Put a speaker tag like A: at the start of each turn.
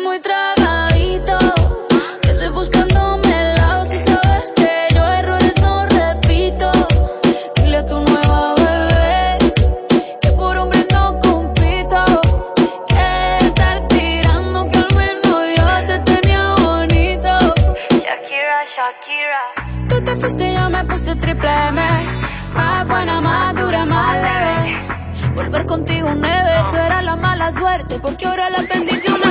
A: muy tragadito, que estoy buscándome el lado. Tú sabes que yo errores no repito. Dile a tu nueva bebé que por hombre no compito. Que estar tirando, que al menos yo te tenía bonito. Shakira, Shakira. Tú te fuiste y yo me puse triple M. Más buena, más dura, más leve. Volver contigo un neve, tú eras la mala suerte, porque ahora la bendición